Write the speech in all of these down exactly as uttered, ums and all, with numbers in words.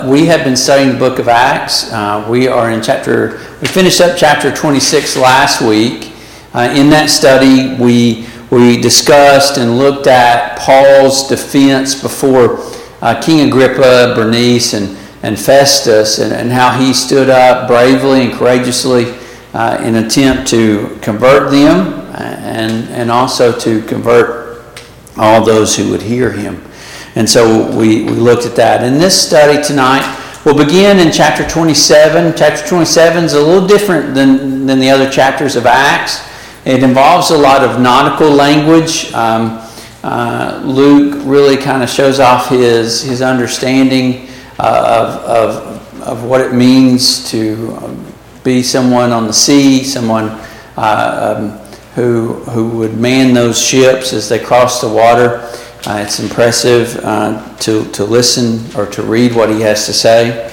We have been studying the book of Acts. Uh, we are in chapter, we finished up chapter twenty-six last week. Uh, in that study, we we discussed and looked at Paul's defense before uh, King Agrippa, Bernice, and, and Festus, and, and how he stood up bravely and courageously uh, in an attempt to convert them and, and also to convert all those who would hear him. And so we, we looked at that. In this study tonight, we'll begin in chapter twenty-seven. Chapter twenty-seven is a little different than, than the other chapters of Acts. It involves a lot of nautical language. Um, uh, Luke really kind of shows off his, his understanding uh, of, of, of what it means to be someone on the sea, someone uh, um, who, who would man those ships as they cross the water. Uh, it's impressive uh, to, to listen or to read what he has to say.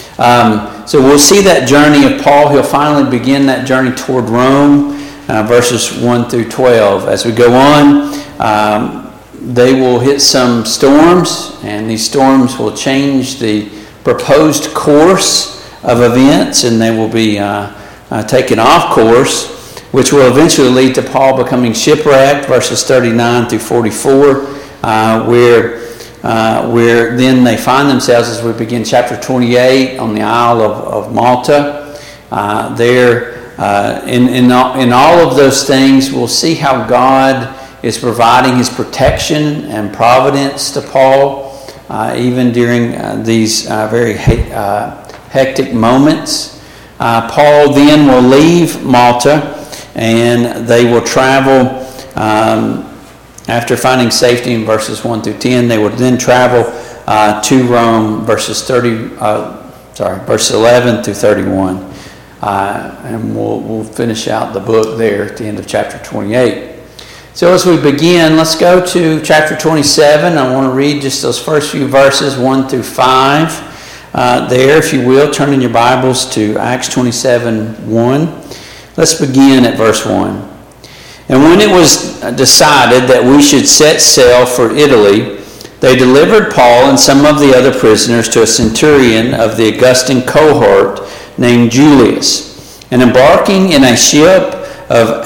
Um, so we'll see that journey of Paul. He'll finally begin that journey toward Rome, uh, verses one through twelve. As we go on, um, they will hit some storms, and these storms will change the proposed course of events, and they will be uh, uh, taken off course, which will eventually lead to Paul becoming shipwrecked, verses thirty-nine through forty-four. Uh, where uh, where then they find themselves as we begin chapter twenty-eight on the Isle of, of Malta. Uh, there, uh, in, in, all, in all of those things, we'll see how God is providing his protection and providence to Paul, uh, even during uh, these uh, very he- uh, hectic moments. Uh, Paul then will leave Malta, and they will travel um, After finding safety in verses one through ten, they would then travel uh, to Rome, verses thirty, uh, sorry, verses eleven through thirty-one, uh, and we'll we'll finish out the book there at the end of chapter twenty-eight. So as we begin, let's go to chapter twenty-seven. I want to read just those first few verses, one through five. Uh, there, if you will, turn in your Bibles to Acts twenty-seven one. Let's begin at verse one. And when it was decided that we should set sail for Italy, they delivered Paul and some of the other prisoners to a centurion of the Augustan cohort named Julius. And embarking in a ship of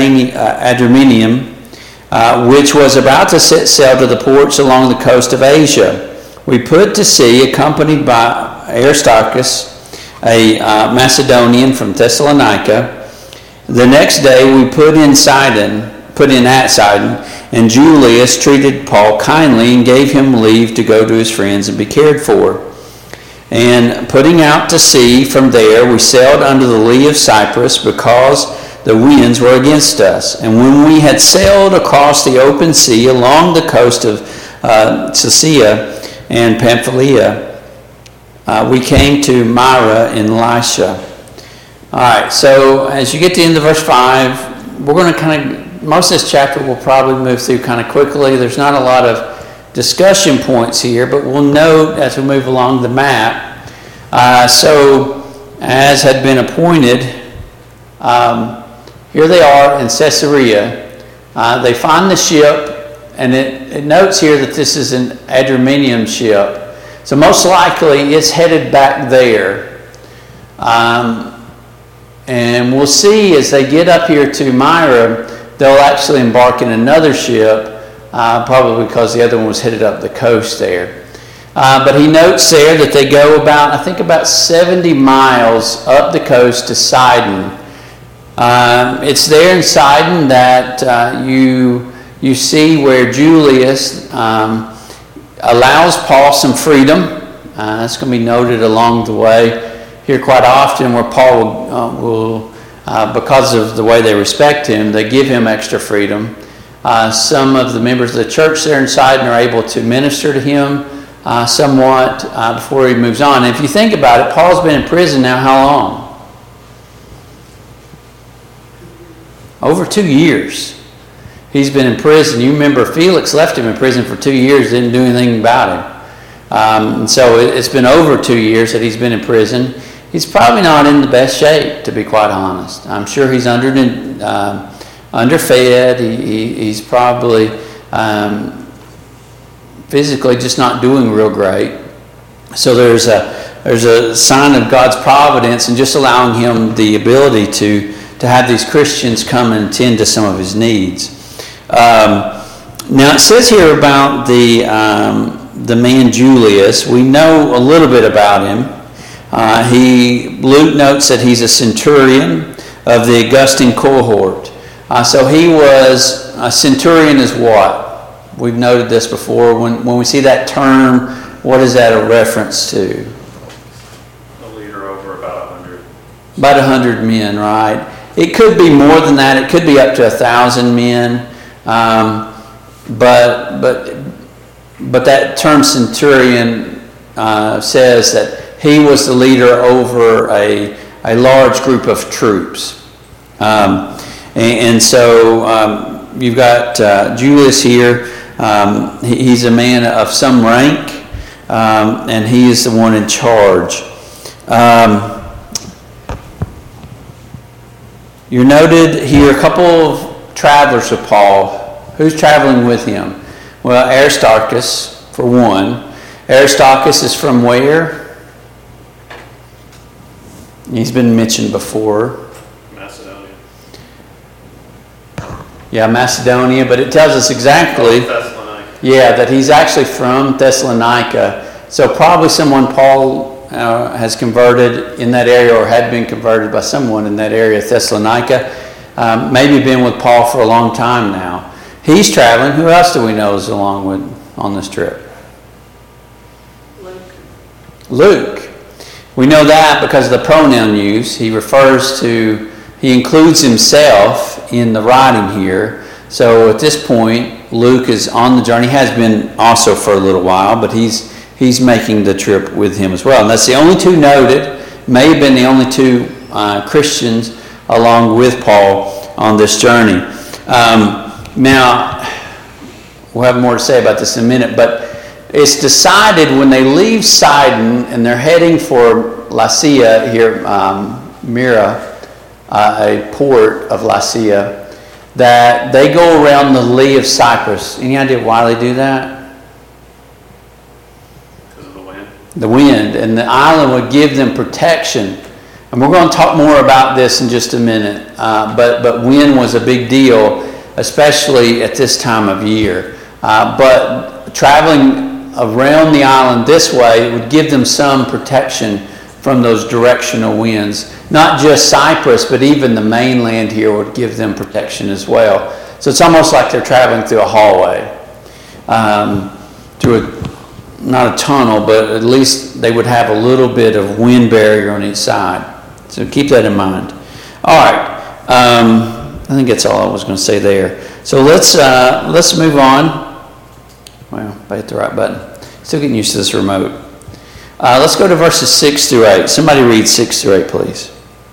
Adramyttium, uh, which was about to set sail to the ports along the coast of Asia, we put to sea, accompanied by Aristarchus, a uh, Macedonian from Thessalonica. The next day we put in Sidon, put in at Sidon, and Julius treated Paul kindly and gave him leave to go to his friends and be cared for. And putting out to sea from there, we sailed under the lee of Cyprus because the winds were against us. And when we had sailed across the open sea along the coast of uh, Sicily and Pamphylia, uh, we came to Myra in Lycia. All right, so as you get to the end of verse five, we're going to kind of, most of this chapter we'll probably move through kind of quickly. There's not a lot of discussion points here, but we'll note as we move along the map. Uh, so, as had been appointed, um, here they are in Caesarea. Uh, they find the ship, and it, it notes here that this is an Adramyttium ship. So most likely it's headed back there. Um, And we'll see as they get up here to Myra, they'll actually embark in another ship, uh, probably because the other one was headed up the coast there. Uh, but he notes there that they go about, I think about seventy miles up the coast to Sidon. Um, it's there in Sidon that uh, you, you see where Julius um, allows Paul some freedom. Uh, that's going to be noted along the way here quite often, where Paul will, uh, will uh, because of the way they respect him, they give him extra freedom. Uh, some of the members of the church there in Sidon are able to minister to him uh, somewhat uh, before he moves on. And if you think about it, Paul's been in prison now how long? Over two years. He's been in prison. You remember Felix left him in prison for two years, didn't do anything about him. Um, and so it, it's been over two years that he's been in prison. He's probably not in the best shape, to be quite honest. I'm sure he's under, uh, underfed. He, he, he's probably um, physically just not doing real great. So there's a there's a sign of God's providence and just allowing him the ability to to have these Christians come and tend to some of his needs. Um, now it says here about the um, the man Julius. We know a little bit about him. Uh, he Luke notes that he's a centurion of the Augustan cohort. Uh, so he was a centurion is what? We've noted this before. When when we see that term, what is that a reference to? A leader over about a hundred. About a hundred men, right? It could be more than that. It could be up to a thousand men. Um, but but but that term centurion uh, says that he was the leader over a a large group of troops. Um, and, and so um, you've got uh, Julius here. Um, he, he's a man of some rank, um, and he is the one in charge. Um, You're noted here a couple of travelers of Paul. Who's traveling with him? Well, Aristarchus, for one. Aristarchus is from where? He's been mentioned before. Macedonia. Yeah, Macedonia, but it tells us exactly. Thessalonica. Yeah, that he's actually from Thessalonica. So probably someone Paul Uh, has converted in that area or had been converted by someone in that area, Thessalonica. Um, maybe been with Paul for a long time now. He's traveling. Who else do we know is along with on this trip? Luke. Luke. We know that because of the pronoun use. He refers to, he includes himself in the writing here. So at this point, Luke is on the journey. He has been also for a little while, but he's He's making the trip with him as well. And that's the only two noted, may have been the only two uh, Christians along with Paul on this journey. Um, now, we'll have more to say about this in a minute, but it's decided when they leave Sidon and they're heading for Lycia here, um, Myra, uh, a port of Lycia, that they go around the lee of Cyprus. Any idea why they do that? The wind, and the island would give them protection. And we're going to talk more about this in just a minute. Uh, but, but wind was a big deal, especially at this time of year. Uh, but traveling around the island this way would give them some protection from those directional winds. Not just Cyprus, but even the mainland here would give them protection as well. So it's almost like they're traveling through a hallway, um, through a not a tunnel, but at least they would have a little bit of wind barrier on each side. So keep that in mind. All right. Um, I think that's all I was going to say there. So let's uh, let's move on. Well, I hit the right button. Still getting used to this remote. Uh, let's go to verses six through eight. Somebody read six through eight, please.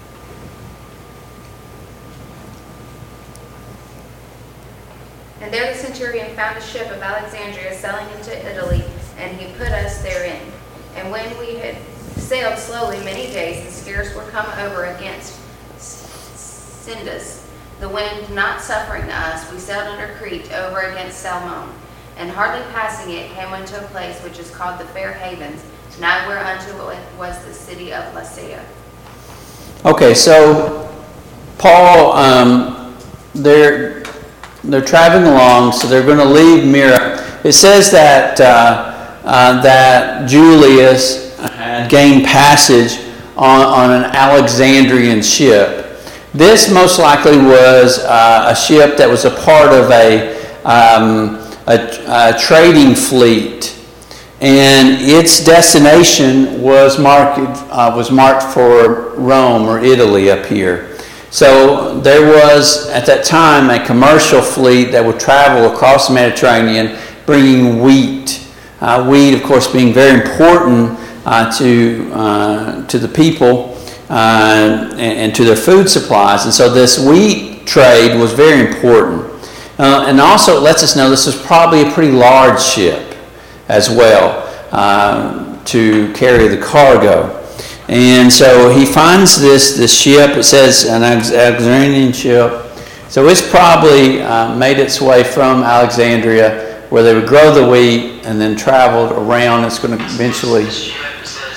And there the centurion found a ship of Alexandria sailing into Italy, and he put us therein. And when we had sailed slowly many days, and scarce were come over against Sindus, the wind not suffering us, we sailed under Crete over against Salmon. And hardly passing it, came unto a place which is called the Fair Havens, nigh whereunto was the city of Lycia. Okay, so Paul, um, they're they're traveling along, so they're going to leave Myra. It says that. Uh, Uh, that Julius had gained passage on, on an Alexandrian ship. This most likely was uh, a ship that was a part of a, um, a, a trading fleet, and its destination was marked uh, was marked for Rome or Italy up here. So there was at that time a commercial fleet that would travel across the Mediterranean, bringing wheat. Uh, wheat, of course, being very important uh, to uh, to the people uh, and, and to their food supplies. And so this wheat trade was very important. Uh, and also it lets us know this was probably a pretty large ship as well uh, to carry the cargo. And so he finds this, this ship. It says an Alexandrian ship. So it's probably uh, made its way from Alexandria, where they would grow the wheat and then traveled around. It's going to eventually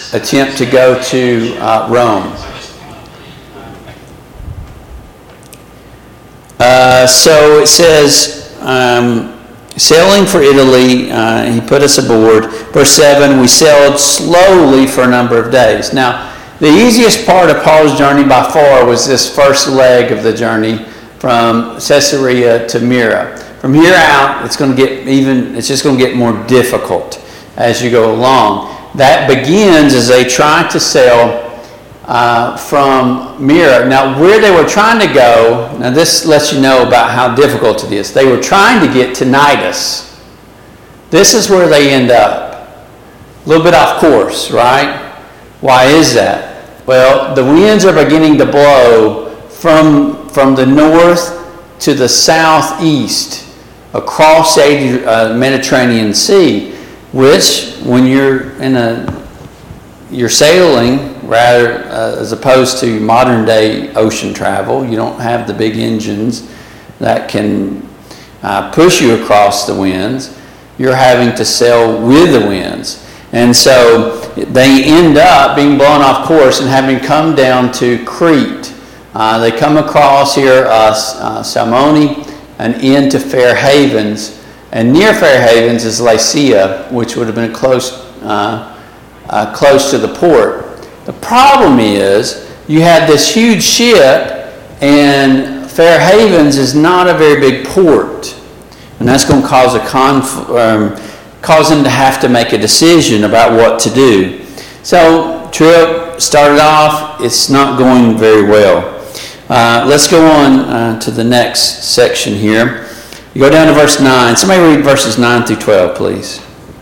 attempt to go to uh, Rome. Uh, so it says, um, sailing for Italy, uh, he put us aboard. Verse seven, we sailed slowly for a number of days. Now, the easiest part of Paul's journey by far was this first leg of the journey from Caesarea to Myra. From here out, it's going to get even, it's just going to get more difficult as you go along. That begins as they try to sail Uh, from Myra. Now, where they were trying to go, now this lets you know about how difficult it is. They were trying to get to Cnidus. This is where they end up. A little bit off course, right? Why is that? Well, the winds are beginning to blow from, from the north to the southeast across the uh, Mediterranean Sea, which, when you're in a, you're sailing, rather uh, as opposed to modern day ocean travel, you don't have the big engines that can uh, push you across the winds. You're having to sail with the winds. And so they end up being blown off course and having come down to Crete. Uh, they come across here, uh, uh, Salmone, and into Fair Havens. And near Fair Havens is Lycia, which would have been close, uh, uh, close to the port. The problem is, you had this huge ship, and Fair Havens is not a very big port. And that's going to cause a conf- um, cause them to have to make a decision about what to do. So, trip started off, it's not going very well. Uh, let's go on uh, to the next section here. You go down to verse nine. Somebody read verses nine through twelve, please.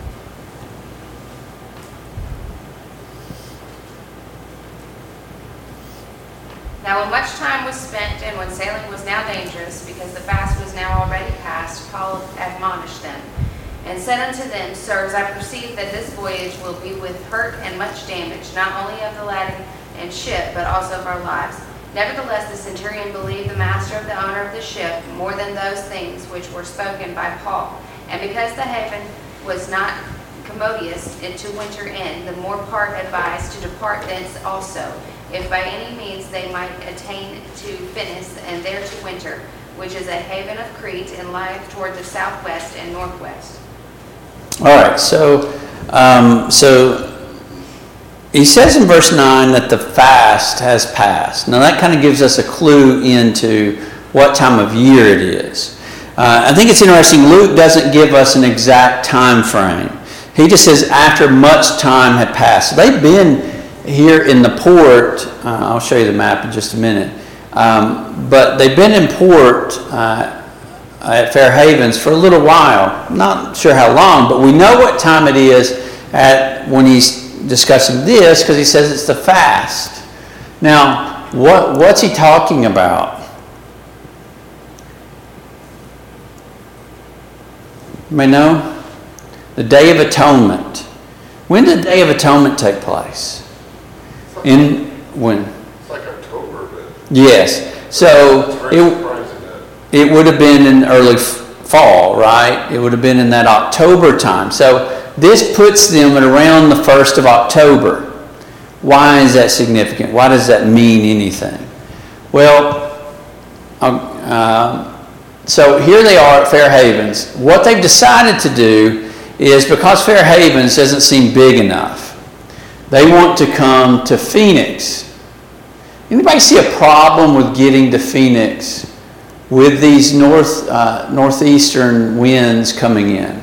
Now when much time was spent and when sailing was now dangerous, because the fast was now already past, Paul admonished them, and said unto them, Sirs, I perceive that this voyage will be with hurt and much damage, not only of the lad and ship, but also of our lives. Nevertheless the centurion believed the master of the owner of the ship more than those things which were spoken by Paul. And because the haven was not commodious to winter in, the more part advised to depart thence also, if by any means they might attain to Phinis, and there to winter, which is a haven of Crete, and lieth toward the southwest and northwest. All right, so um, so he says in verse nine that the fast has passed. Now that kind of gives us a clue into what time of year it is. Uh, I think it's interesting, Luke doesn't give us an exact time frame. He just says after much time had passed. So they've been here in the port, uh, I'll show you the map in just a minute, um, but they've been in port uh, at Fair Havens for a little while. Not sure how long, but we know what time it is at when he's discussing this, because he says it's the fast. Now, what what's he talking about? You may know? The Day of Atonement. When did the Day of Atonement take place? In when? It's like October, but yes. So it, it would have been in early fall, right? It would have been in that October time. So this puts them at around the first of October. Why is that significant? Why does that mean anything? Well, uh, so here they are at Fair Havens. What they've decided to do is, because Fair Havens doesn't seem big enough, they want to come to Phoenix. Anybody see a problem with getting to Phoenix with these north uh, northeastern winds coming in?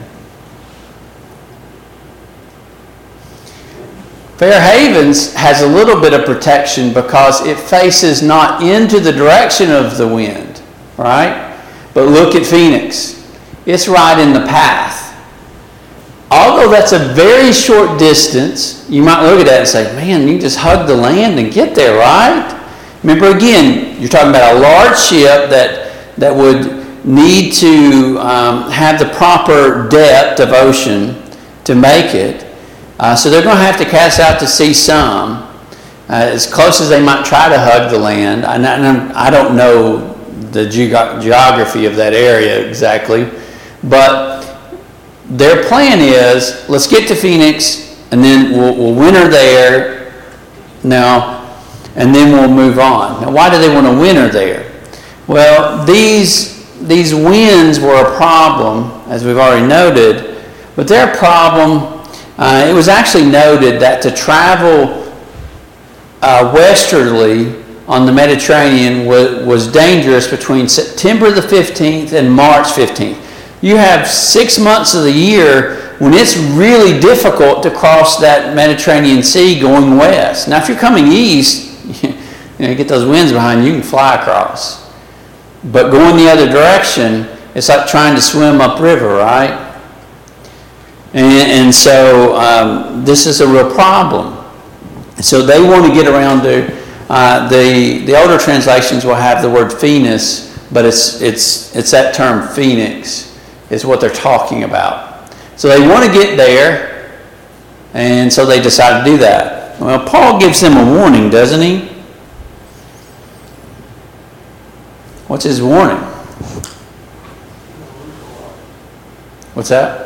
Fair Havens has a little bit of protection because it faces not into the direction of the wind, right? But look at Phoenix. It's right in the path. Although that's a very short distance, you might look at that and say, man, you just hug the land and get there, right? Remember, again, you're talking about a large ship that, that would need to um, have the proper depth of ocean to make it. Uh, so they're going to have to cast out to sea some, uh, as close as they might try to hug the land. I, I don't know the ge- geography of that area exactly, but their plan is, let's get to Phoenix and then we'll, we'll winter there now, and then we'll move on. Now, why do they want to winter there? Well, these, these winds were a problem, as we've already noted, but their problem, uh, it was actually noted that to travel uh, westerly on the Mediterranean was, was dangerous between September the fifteenth and March fifteenth. You have six months of the year when it's really difficult to cross that Mediterranean Sea going west. Now, if you're coming east, you know, you get those winds behind you, you can fly across. But going the other direction, it's like trying to swim upriver, right? And, and so um, this is a real problem. So they want to get around to, uh, the, the older translations will have the word phoenix, but it's, it's, it's that term phoenix is what they're talking about. So they want to get there, and so they decide to do that. Well, Paul gives them a warning, doesn't he? What's his warning? What's that?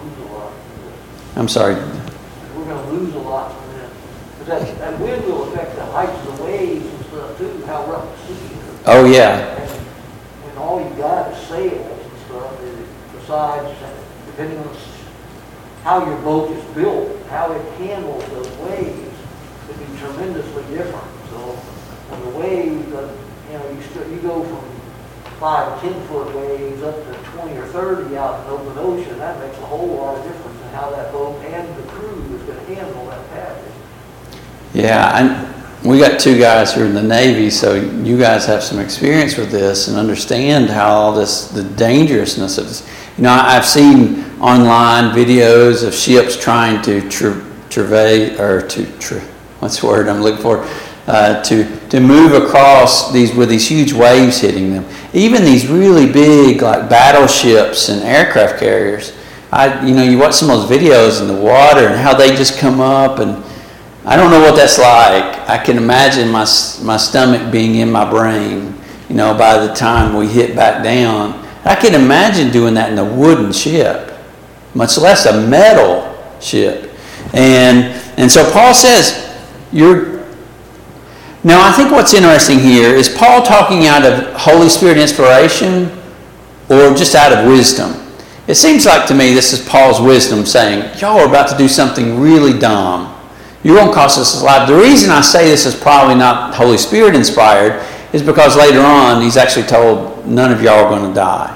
I'm sorry. We're going to lose a lot from this. But that, that wind will affect the heights of the waves and stuff too, how rough the sea is. Oh, yeah. And, and all you got is sails and stuff. And besides, depending on how your boat is built, how it handles those waves, could be tremendously different. So when the waves, uh, you know, you, st- you go from five or ten foot waves up to twenty or thirty out in the open ocean, that makes a whole lot of difference in how that boat and the crew is going to handle that passage. Yeah, and we got two guys who are in the Navy, so you guys have some experience with this and understand how all this, the dangerousness of this. You know, I've seen online videos of ships trying to tra- travail, or to, tra- what's the word I'm looking for? Uh, to to move across these with these huge waves hitting them. Even these really big like battleships and aircraft carriers. I you know you watch some of those videos in the water and how they just come up, and I don't know what that's like. I can imagine my my stomach being in my brain. You know, by the time we hit back down, I can imagine doing that in a wooden ship, much less a metal ship. And and so Paul says you're. Now, I think what's interesting here is Paul talking out of Holy Spirit inspiration or just out of wisdom. It seems like to me this is Paul's wisdom saying, y'all are about to do something really dumb. You're going to cost us a life. The reason I say this is probably not Holy Spirit inspired is because later on he's actually told none of y'all are going to die.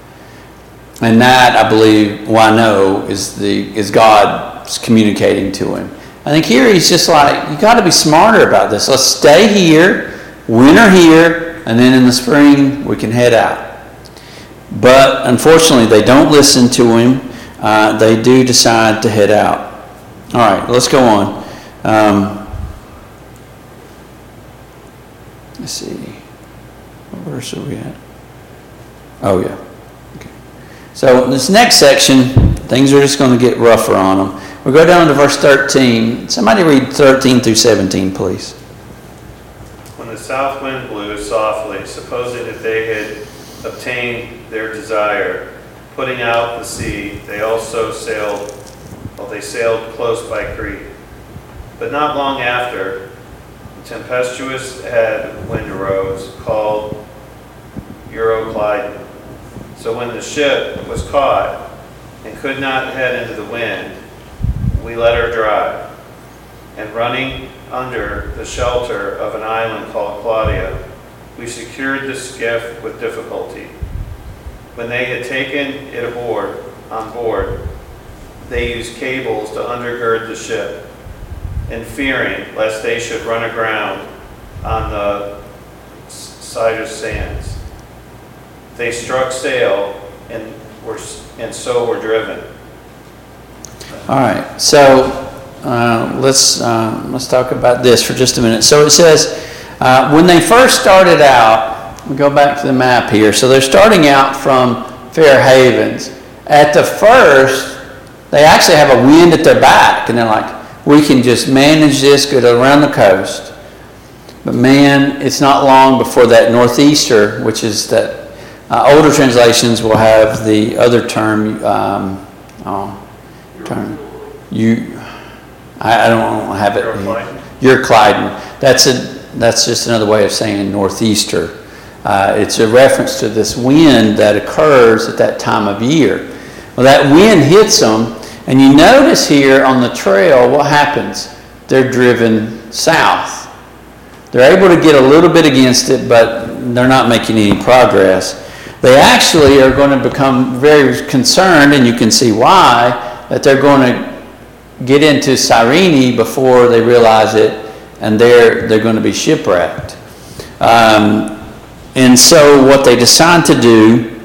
And that, I believe, well, I know, is, the, is God communicating to him. I think here he's just like, you got to be smarter about this. Let's stay here, winter here, and then in the spring we can head out. But unfortunately, they don't listen to him. Uh, they do decide to head out. All right, let's go on. Um, let's see. What verse are we at? Oh, yeah. Okay. So in this next section, things are just going to get rougher on them. We'll go down to verse thirteen. Somebody read thirteen through seventeen, please. When the south wind blew softly, supposing that they had obtained their desire, putting out the sea, they also sailed, well, they sailed close by Crete. But not long after, a tempestuous head wind arose, called Euroclydon. So when the ship was caught and could not head into the wind, we let her drive, and running under the shelter of an island called Claudia, we secured the skiff with difficulty. When they had taken it aboard, on board, they used cables to undergird the ship, and fearing lest they should run aground on the Cydrus sands, they struck sail and were and so were driven. All right, so uh, let's uh, let's talk about this for just a minute. So it says uh, when they first started out, we go back to the map here. So they're starting out from Fair Havens. At the first, they actually have a wind at their back, and they're like, we can just manage this, go around the coast. But man, it's not long before that northeaster, which is that uh, older translations will have the other term. Um, oh, term you. I, I don't have it. Euroclydon? Euroclydon. That's a, that's just another way of saying northeaster. Uh, it's a reference to this wind that occurs at that time of year. Well, that wind hits them, and you notice here on the trail what happens. They're driven south. They're able to get a little bit against it, but they're not making any progress. They actually are going to become very concerned, and you can see why, that they're going to get into Cyrene before they realize it, and they're, they're going to be shipwrecked. Um, and so what they decide to do,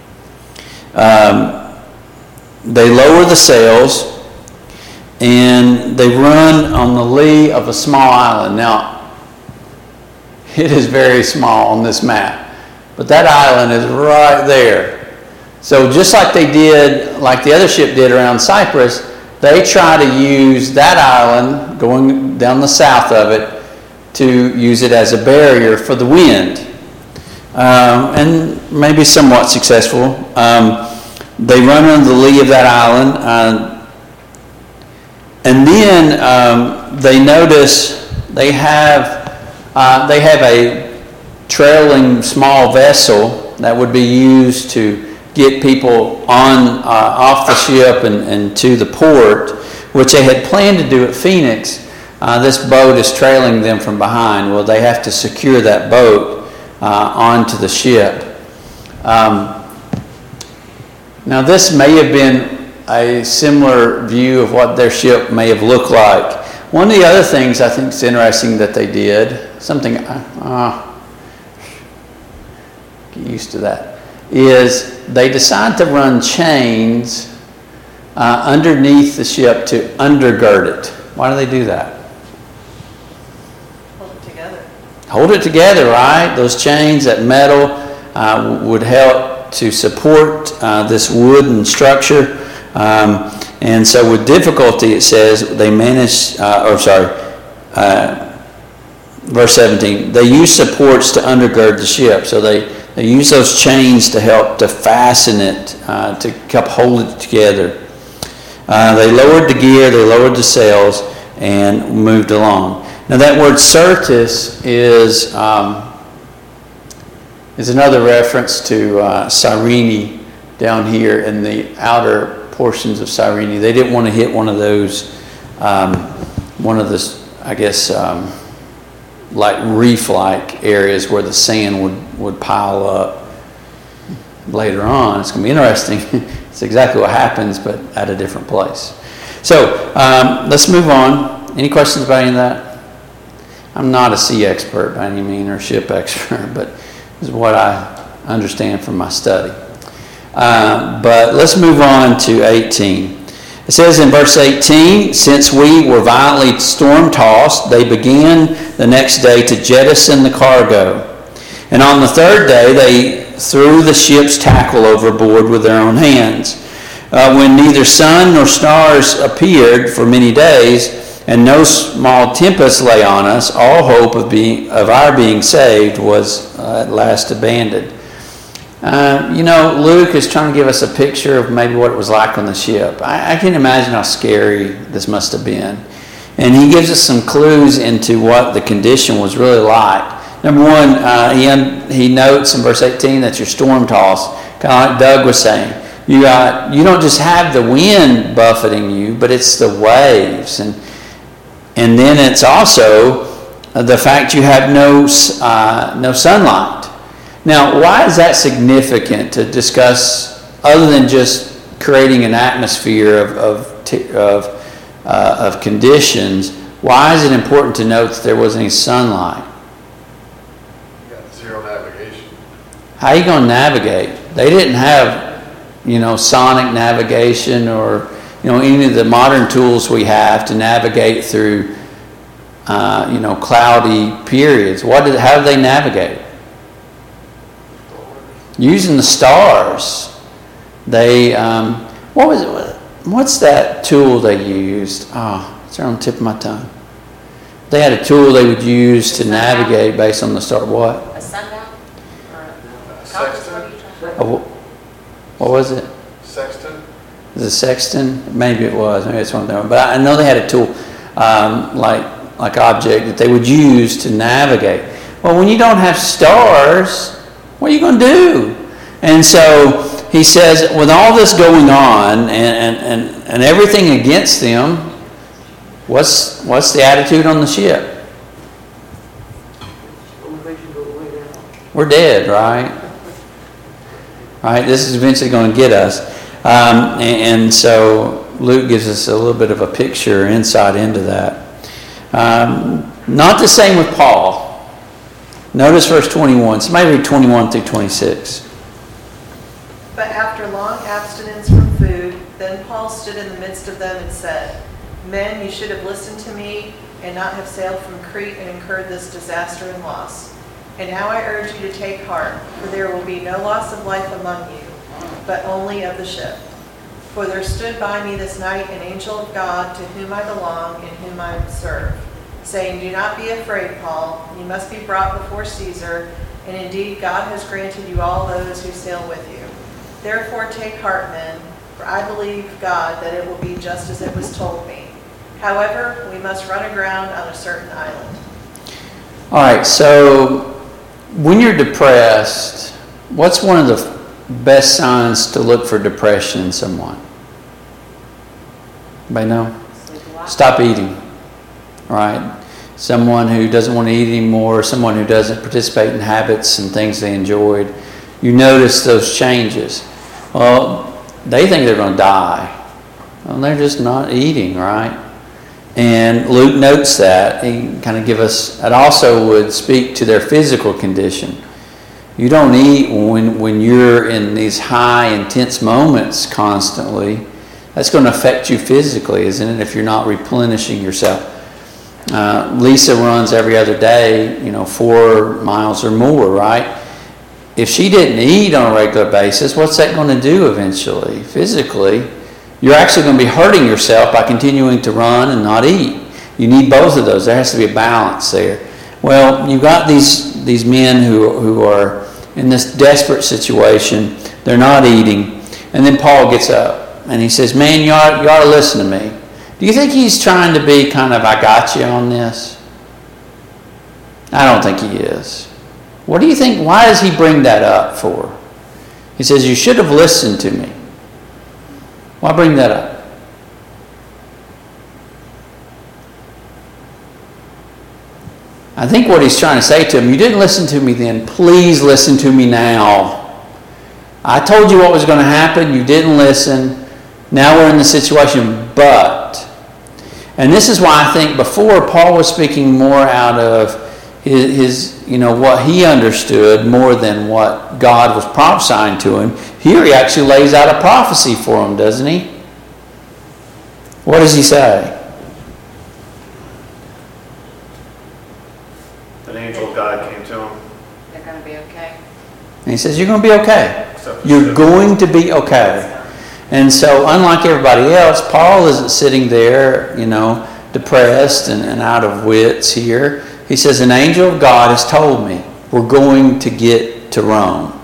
um, they lower the sails, and they run on the lee of a small island. Now, it is very small on this map, but that island is right there. So just like they did, like the other ship did around Cyprus, they try to use that island, going down the south of it, to use it as a barrier for the wind. Um, and maybe somewhat successful. Um, they run on the lee of that island, uh, and then um, they notice they have Uh, they have a trailing small vessel that would be used to get people on uh, off the ship and, and to the port, which they had planned to do at Phoenix. Uh, this boat is trailing them from behind. Well, they have to secure that boat uh, onto the ship. Um, now, this may have been a similar view of what their ship may have looked like. One of the other things I think is interesting that they did, something, uh, get used to that, is they decide to run chains uh, underneath the ship to undergird it. Why do they do that? Hold it together. Hold it together, right? Those chains, that metal, uh, would help to support uh, this wooden structure. Um, And so with difficulty, it says, they managed, uh, or sorry, uh, verse seventeen, they use supports to undergird the ship. So they, they use those chains to help to fasten it, uh, to help hold it together. Uh, they lowered the gear, they lowered the sails, and moved along. Now that word Syrtis is, um, is another reference to uh, Cyrene down here in the outer portions of Cyrene. They didn't want to hit one of those, um, one of the, I guess, um, like reef-like areas where the sand would, would pile up later on. It's going to be interesting. It's exactly what happens, but at a different place. So um, let's move on. Any questions about any of that? I'm not a sea expert by any means, or ship expert, but this is what I understand from my study. Uh, but let's move on to eighteen. It says in verse eighteen, since we were violently storm-tossed, they began the next day to jettison the cargo. And on the third day, they threw the ship's tackle overboard with their own hands. Uh, when neither sun nor stars appeared for many days, and no small tempest lay on us, all hope of being of our being saved was uh, at last abandoned. Uh, you know, Luke is trying to give us a picture of maybe what it was like on the ship. I, I can imagine how scary this must have been. And he gives us some clues into what the condition was really like. Number one, uh, he, un- he notes in verse eighteen that you're storm-tossed, kind of like Doug was saying. You got, you don't just have the wind buffeting you, but it's the waves. And, and then it's also the fact you have no, uh, no sunlight. Now, why is that significant to discuss, other than just creating an atmosphere of of t- of, uh, of conditions? Why is it important to note that there wasn't any sunlight? You got zero navigation. How are you going to navigate? They didn't have, you know, sonic navigation or, you know, any of the modern tools we have to navigate through, uh, you know, cloudy periods. What did? How did they navigate? Using the stars. They, um, what was it? What's that tool they used? Oh, it's on the tip of my tongue. They had a tool they would use to navigate based on the star. What? A sundown? Or a compass? Sextant? What are you trying to- A, what was it? Sextant? The sextant? Maybe it was. Maybe it's one of them. But I know they had a tool. um, like like object that they would use to navigate. Well, when you don't have stars, what are you going to do? And so he says, with all this going on and, and, and, and everything against them, what's what's the attitude on the ship? We're dead, right? Right? This is eventually going to get us. Um, and, and so Luke gives us a little bit of a picture, insight into that. Um, not the same with Paul. Notice verse twenty-one. Somebody read twenty-one through twenty-six. But after long abstinence from food, then Paul stood in the midst of them and said, Men, you should have listened to me and not have sailed from Crete and incurred this disaster and loss. And now I urge you to take heart, for there will be no loss of life among you, but only of the ship. For there stood by me this night an angel of God, to whom I belong and whom I serve, saying, Do not be afraid, Paul. You must be brought before Caesar, and indeed God has granted you all those who sail with you. Therefore take heart, men, for I believe God that it will be just as it was told me. However, we must run aground on a certain island. All right, so when you're depressed, what's one of the best signs to look for depression in someone? Anybody know? Stop eating. All right? Someone who doesn't want to eat anymore, someone who doesn't participate in habits and things they enjoyed. You notice those changes. Well, they think they're going to die. Well, they're just not eating, right? And Luke notes that. He kind of give us, it also would speak to their physical condition. You don't eat when, when you're in these high, intense moments constantly. That's going to affect you physically, isn't it, if you're not replenishing yourself? Uh, Lisa runs every other day, you know, four miles or more, right? If she didn't eat on a regular basis, what's that going to do eventually? Physically, you're actually going to be hurting yourself by continuing to run and not eat. You need both of those. There has to be a balance there. Well, you've got these these men who, who are in this desperate situation. They're not eating. And then Paul gets up and he says, man, you ought, you ought to listen to me. Do you think he's trying to be kind of, I got you on this? I don't think he is. What do you think? Why does he bring that up for? He says, you should have listened to me. Why bring that up? I think what he's trying to say to him, you didn't listen to me then, please listen to me now. I told you what was going to happen, you didn't listen. Now we're in the situation, but. And this is why I think before Paul was speaking more out of his, his, you know, what he understood more than what God was prophesying to him. Here he actually lays out a prophecy for him, doesn't he? What does he say? An angel of God came to him. They're going to be okay. And he says, you're going to be okay. Except for You're ship. going to be okay. And so, unlike everybody else, Paul isn't sitting there, you know, depressed and, and out of wits here. He says, an angel of God has told me we're going to get to Rome.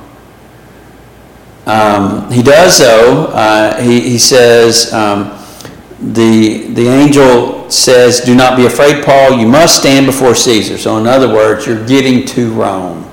Um, he does, though. Uh, he, he says, um, the, the angel says, do not be afraid, Paul. You must stand before Caesar. So, in other words, you're getting to Rome.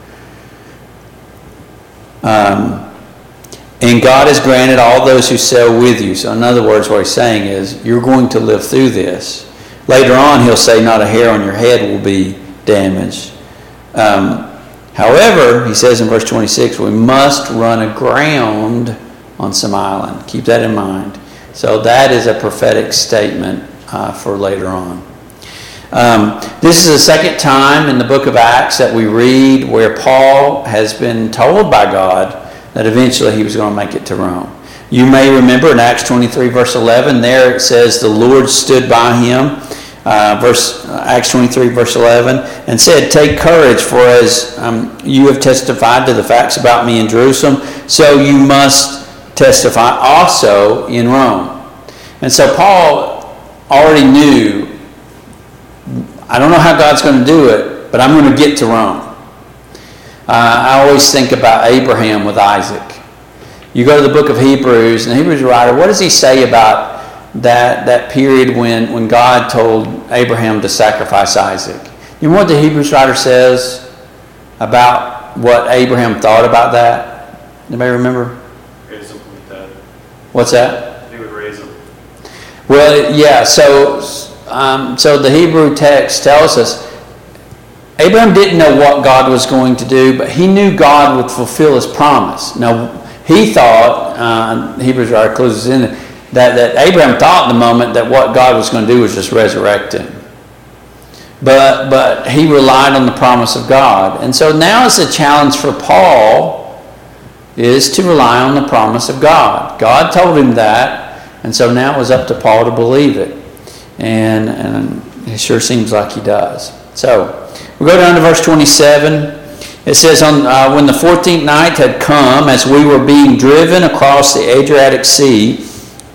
Um, and God has granted all those who sail with you. So, in other words, what he's saying is, you're going to live through this. Later on, he'll say, not a hair on your head will be damaged. Um, however, he says in verse twenty-six, we must run aground on some island. Keep that in mind. So that is a prophetic statement uh, for later on. Um, this is the second time in the book of Acts that we read where Paul has been told by God that eventually he was going to make it to Rome. You may remember in Acts twenty-three, verse eleven, there it says the Lord stood by him, uh, verse uh, Acts twenty-three, verse eleven, and said, take courage, for as um, you have testified to the facts about me in Jerusalem, so you must testify also in Rome. And so Paul already knew, I don't know how God's going to do it, but I'm going to get to Rome. Uh, I always think about Abraham with Isaac. You go to the book of Hebrews, and the Hebrews writer, what does he say about that that period when, when God told Abraham to sacrifice Isaac. You know what the Hebrews writer says about what Abraham thought about that? Anybody remember? Raise them with that. What's that? He would raise them. Well, yeah, so um, so the Hebrew text tells us Abraham didn't know what God was going to do, but he knew God would fulfill his promise. Now, he thought, uh, Hebrews writer closes in, that, that Abraham thought in the moment that what God was going to do was just resurrect him. But, but he relied on the promise of God. And so now it's a challenge for Paul is to rely on the promise of God. God told him that, and so now it was up to Paul to believe it. And, and it sure seems like he does. So, we go down to verse twenty-seven. It says, on uh, when the fourteenth night had come, as we were being driven across the Adriatic Sea,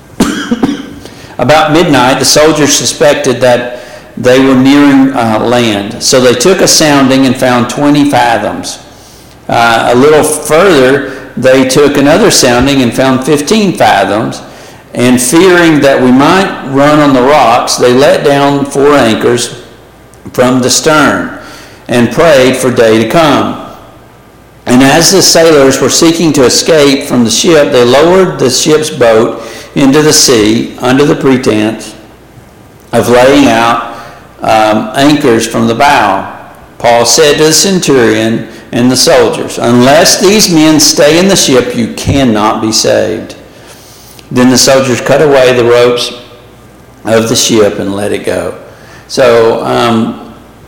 about midnight, the soldiers suspected that they were nearing uh, land. So they took a sounding and found twenty fathoms. Uh, a little further, they took another sounding and found fifteen fathoms. And fearing that we might run on the rocks, they let down four anchors from the stern and prayed for day to come. And as the sailors were seeking to escape from the ship, they lowered the ship's boat into the sea under the pretense of laying out um, anchors from the bow. Paul said to the centurion and the soldiers, "Unless these men stay in the ship, you cannot be saved." Then the soldiers cut away the ropes of the ship and let it go. So, um,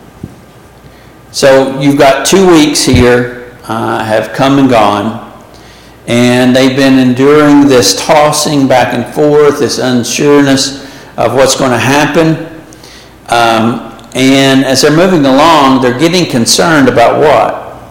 so you've got two weeks here uh, have come and gone, and they've been enduring this tossing back and forth, this unsureness of what's going to happen. Um, and as they're moving along, they're getting concerned about what?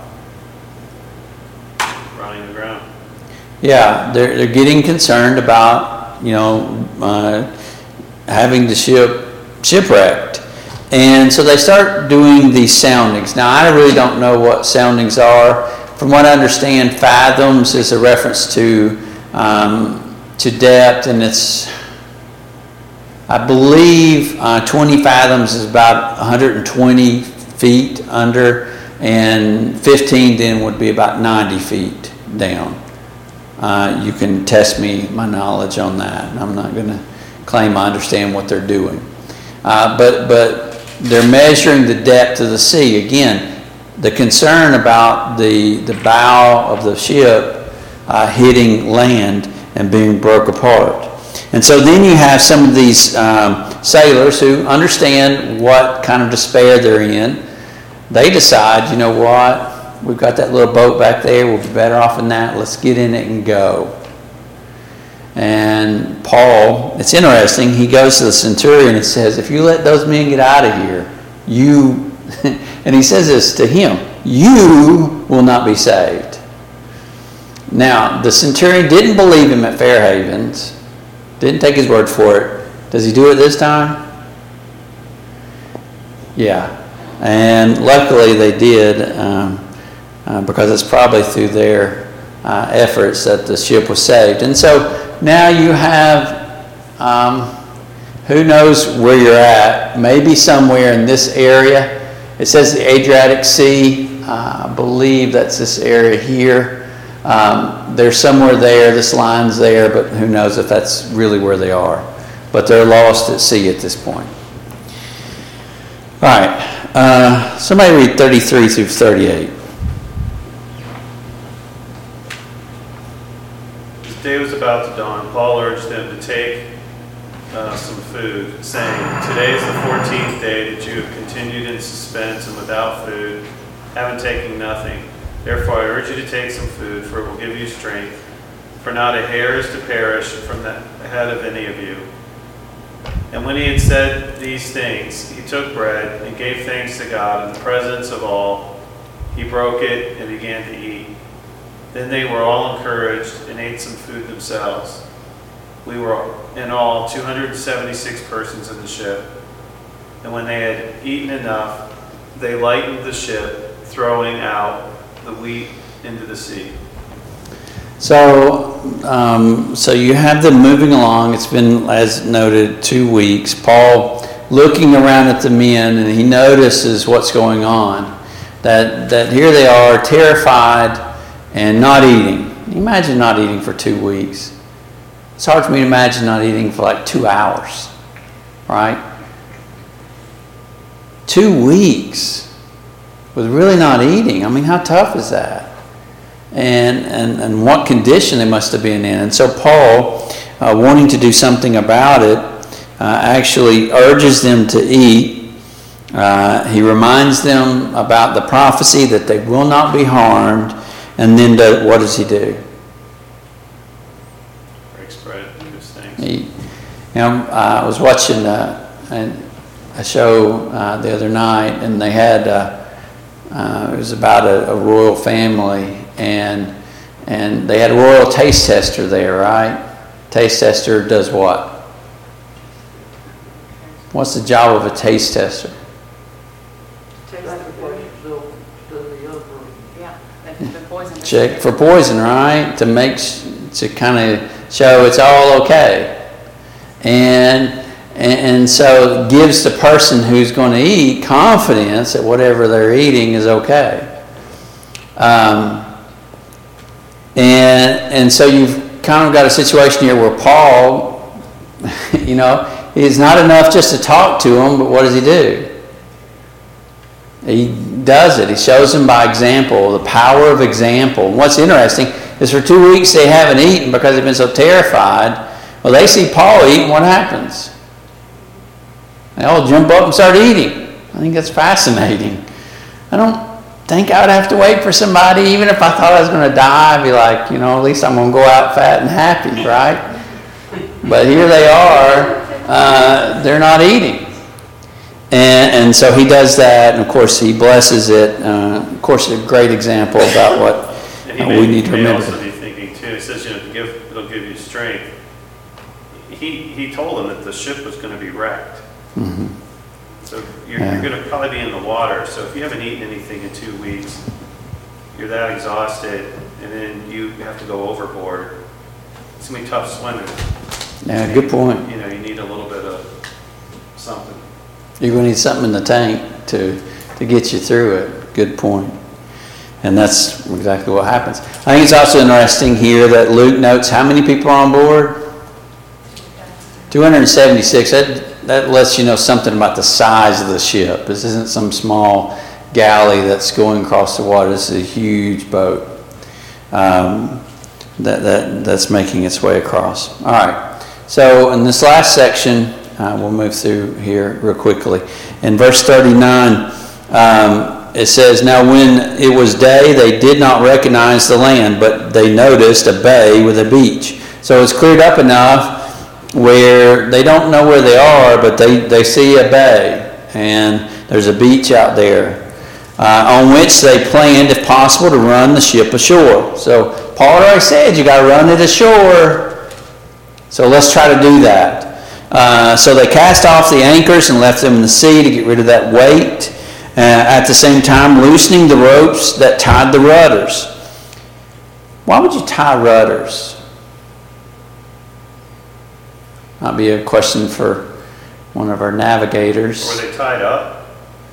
Running the ground. Yeah, they're they're getting concerned about, you know, uh, having the ship shipwrecked. And so they start doing these soundings. Now, I really don't know what soundings are. From what I understand, fathoms is a reference to um, to depth, and it's, I believe, uh, twenty fathoms is about one hundred twenty feet under, and fifteen then would be about ninety feet down. Uh, you can test me, my knowledge on that. I'm not going to claim I understand what they're doing. Uh, but but they're measuring the depth of the sea. Again, the concern about the, the bow of the ship uh, hitting land and being broke apart. And so then you have some of these um, sailors who understand what kind of despair they're in. They decide, you know what, we've got that little boat back there, we'll be better off in that, let's get in it and go. And Paul, it's interesting, he goes to the centurion and says, if you let those men get out of here, you, and he says this to him, you will not be saved. Now, the centurion didn't believe him at Fair Havens, didn't take his word for it. Does he do it this time? Yeah. And luckily they did, um, uh, because it's probably through their uh, efforts that the ship was saved. And so now you have, um, who knows where you're at, maybe somewhere in this area. It says the Adriatic Sea. Uh, I believe that's this area here. Um, they're somewhere there, this line's there, but who knows if that's really where they are. But they're lost at sea at this point. All right, uh, somebody read thirty-three through thirty-eight. As day was about to dawn, Paul urged them to take uh, some food, saying, "Today is the fourteenth day that you have continued in suspense and without food, having taken nothing. Therefore I urge you to take some food, for it will give you strength. For not a hair is to perish from the head of any of you." And when he had said these things, he took bread and gave thanks to God in the presence of all. He broke it and began to eat. Then they were all encouraged and ate some food themselves. We were in all two hundred seventy-six persons in the ship. And when they had eaten enough, they lightened the ship, throwing out the wheat into the sea. So, um, so you have them moving along. It's been, as noted, two weeks. Paul looking around at the men, and he notices what's going on. That that here they are, terrified and not eating. Can you imagine not eating for two weeks? It's hard for me to imagine not eating for like two hours, right? Two weeks with really not eating. I mean, how tough is that? And, and, and what condition they must have been in. And so Paul, uh, wanting to do something about it, uh, actually urges them to eat. Uh, he reminds them about the prophecy that they will not be harmed. And then do, what does he do? Breaks bread, gives thanks. He, you know, uh, I was watching uh, a, a show uh, the other night, and they had, uh, uh, it was about a, a royal family. And and they had a royal taste tester there, right? Taste tester does what? What's the job of a taste tester? Check for poison, right? To make to kind of show it's all okay, and and, and so it gives the person who's going to eat confidence that whatever they're eating is okay. Um, And and so you've kind of got a situation here where Paul, you know, it's not enough just to talk to him, but what does he do? He does it. He shows them by example, the power of example. And what's interesting is for two weeks they haven't eaten because they've been so terrified. Well, they see Paul eat, and what happens? They all jump up and start eating. I think that's fascinating. I don't think I would have to wait for somebody, even if I thought I was going to die. I'd be like, you know, at least I'm going to go out fat and happy, right? But here they are, uh, they're not eating. And, and so he does that, and of course he blesses it. Uh, of course, a great example about what and he uh, may, we need to may remember. also be thinking too, it says, you know, to give, it'll give you strength. He, he told them that the ship was going to be wrecked. Mm-hmm. So you're, Yeah. you're going to probably be in the water. So if you haven't eaten anything in two weeks, you're that exhausted, and then you have to go overboard. It's going to be tough swimming. Yeah, good point. You know, you need a little bit of something. You're going to need something in the tank to, to get you through it. Good point. And that's exactly what happens. I think it's also interesting here that Luke notes how many people are on board? two hundred seventy-six. That, that lets you know something about the size of the ship. This isn't some small galley that's going across the water. This is a huge boat um, that, that that's making its way across. All right. So in this last section, uh, we'll move through here real quickly. In verse thirty-nine, um, it says, "Now when it was day, they did not recognize the land, but they noticed a bay with a beach." So it's cleared up enough where they don't know where they are, but they, they see a bay, and there's a beach out there uh, on which they planned, if possible, to run the ship ashore. So Paul already said you got to run it ashore. So let's try to do that. Uh, so they cast off the anchors and left them in the sea to get rid of that weight, uh, at the same time loosening the ropes that tied the rudders. Why would you tie rudders? Might be a question for one of our navigators. Were they tied up?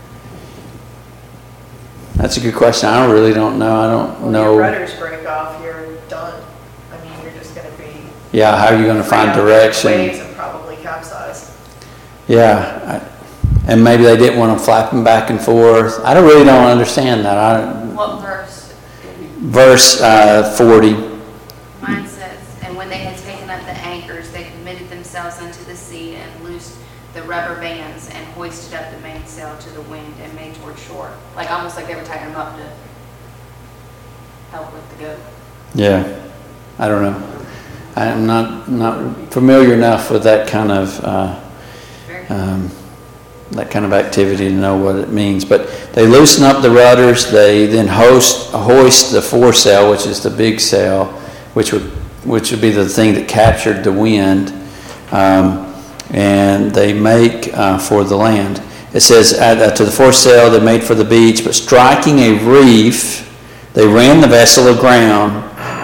That's a good question. I really don't know. I don't When know. your rudders break off, you're done. I mean, you're just going to be... Yeah, how are you going to find direction? Waves and probably capsize. Yeah, I, and maybe they didn't want to flap them back and forth. I don't really don't understand that. I, What verse? verse uh, forty. Mine says, "And when they had taken up the anchors, they committed themselves unto the sea and loosed the rubber bands and hoisted up the mainsail to the wind and made toward shore." Like almost like they were tying them up to help with the goat. Yeah, I don't know. I'm not not familiar enough with that kind of uh, Very um, that kind of activity to know what it means. But they loosen up the rudders. They then hoist hoist the foresail, which is the big sail, which would which would be the thing that captured the wind, um, and they make uh, for the land. It says, uh, to the foresail they made for the beach, but striking a reef, they ran the vessel aground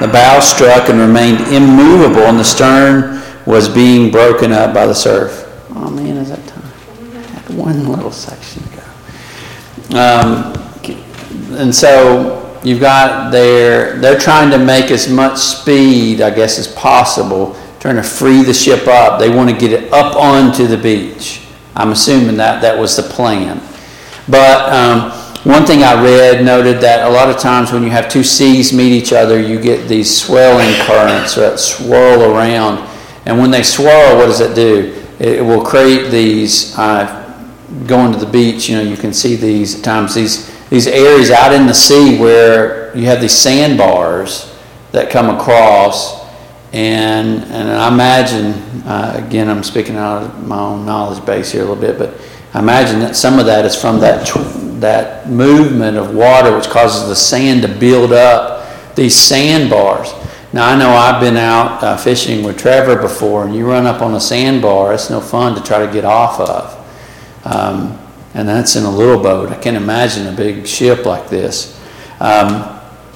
The bow struck and remained immovable, and the stern was being broken up by the surf. Oh man, is that time? One little section to go. Um, and so you've got their, they're trying to make as much speed, I guess, as possible, trying to free the ship up. They want to get it up onto the beach. I'm assuming that that was the plan. But um, one thing I read noted that a lot of times when you have two seas meet each other, you get these swelling currents that swirl around. And when they swirl, what does it do? It will create these, uh, going to the beach, you know, you can see these at times, these, these areas out in the sea where you have these sandbars that come across. And, and I imagine, uh, again, I'm speaking out of my own knowledge base here a little bit, but I imagine that some of that is from that that movement of water which causes the sand to build up these sandbars. Now, I know I've been out uh, fishing with Trevor before, and you run up on a sandbar, it's no fun to try to get off of. Um, and that's in a little boat. I can't imagine a big ship like this. Um,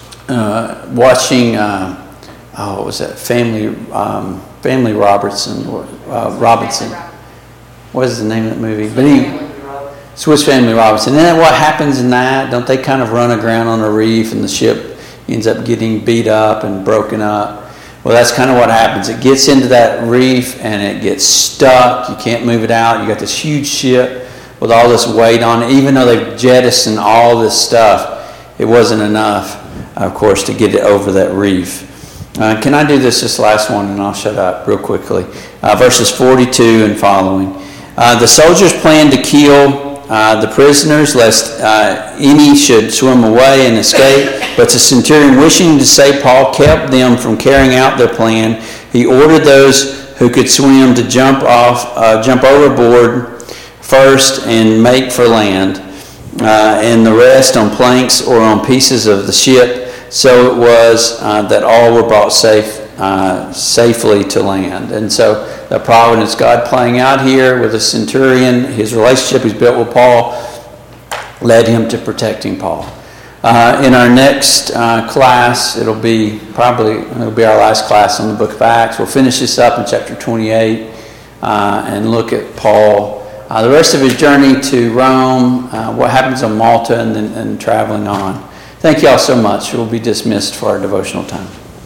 uh, watching, uh, oh, what was that? Family, um, Family Robertson, uh, Robinson. What is the name of that movie? But he, Swiss Family Robinson. And then what happens in that? Don't they kind of run aground on a reef and the ship ends up getting beat up and broken up? Well, that's kind of what happens. It gets into that reef and it gets stuck. You can't move it out. You got this huge ship with all this weight on it. Even though they've jettisoned all this stuff, it wasn't enough, of course, to get it over that reef. Uh, can I do this, this last one, and I'll shut up real quickly. Uh, verses forty-two and following. Uh, the soldiers planned to kill Uh, the prisoners, lest uh, any should swim away and escape. But the centurion, wishing to save Paul, kept them from carrying out their plan. He ordered those who could swim to jump off, uh, jump overboard first and make for land, uh, and the rest on planks or on pieces of the ship. So it was uh, that all were brought safe, uh, safely to land. And so the providence God playing out here with the centurion, his relationship he's built with Paul, led him to protecting Paul. Uh, in our next uh, class, it'll be probably it'll be our last class on the book of Acts. We'll finish this up in chapter twenty-eight uh, and look at Paul, uh, the rest of his journey to Rome, uh, what happens on Malta, and then and traveling on. Thank you all so much. We'll be dismissed for our devotional time.